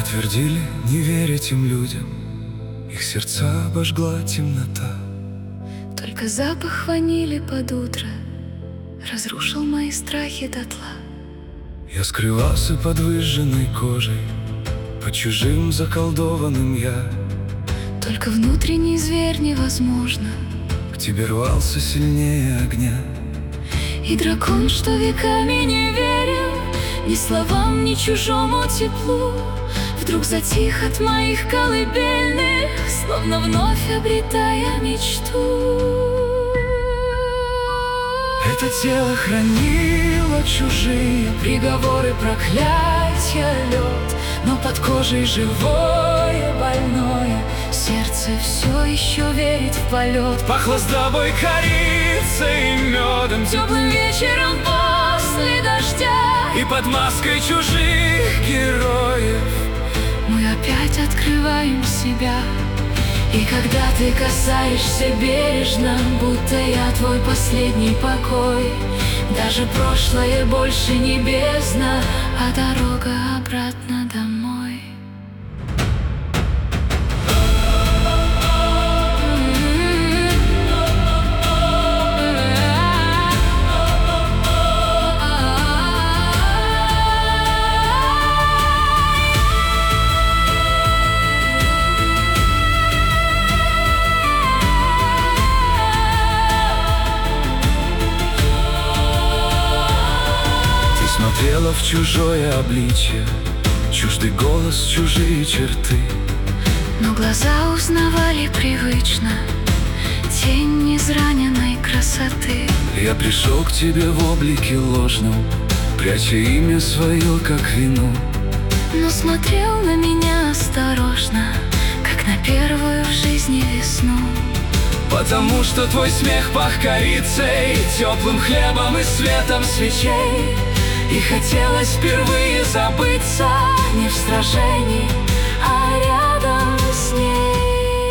Твердили не верить им людям, их сердца обожгла темнота. Только запах ванили под утро разрушил мои страхи дотла. Я скрывался под выжженной кожей, под чужим заколдованным я. Только внутренний зверь невозможно, К тебе рвался сильнее огня. и дракон, что веками не верил ни словам, ни чужому теплу, вдруг затих от моих колыбельных, словно вновь обретая мечту. Это тело хранило чужие приговоры, проклятия, лед, но под кожей живое, больное Сердце все еще верит в полет. пахло с тобой корицей и медом, Теплым вечером после дождя, и под маской чужих героев мы опять открываем себя. И когда ты касаешься бережно, будто я твой последний покой, даже прошлое больше не бездна, а дорога обратно домой. Смотрела в чужое обличье, чуждый голос, чужие черты. Но глаза узнавали привычно тень израненной красоты. Я пришел к тебе в облике ложном, пряча имя свое, как вину. Но смотрел на меня осторожно, как на первую в жизни весну. Потому что твой смех пах корицей, теплым хлебом и светом свечей. И хотелось впервые забыться Не в сражении, а рядом с ней.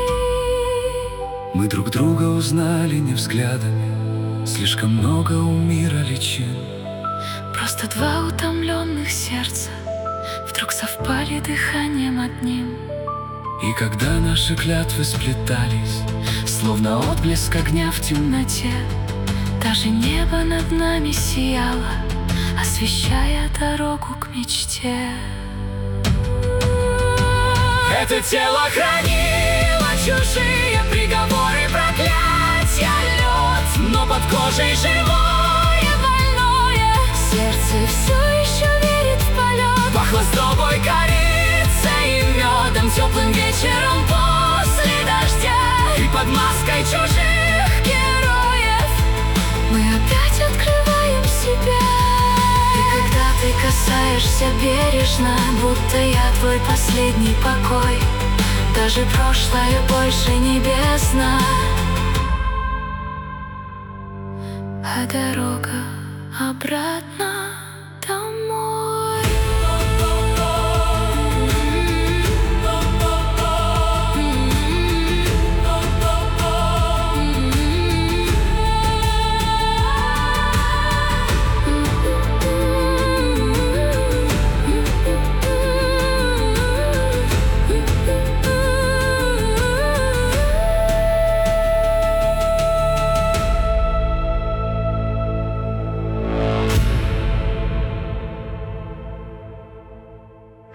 Мы друг друга узнали не взглядами, слишком много у мира личин. Просто два утомленных сердца вдруг совпали дыханием одним. И когда наши клятвы сплетались, Словно отблеск огня в темноте, даже небо над нами сияло, освещая дорогу к мечте. это тело хранило чужие приговоры, проклятия, лед, но под кожей живое, больное Сердце все еще верит в полет. пахло с тобой корицей и медом, теплым вечером после дождя, и под маской чужих героев Мы опять открываем себя. И когда ты касаешься бережно, будто я твой последний покой, даже прошлое больше не бездна, а дорога обратно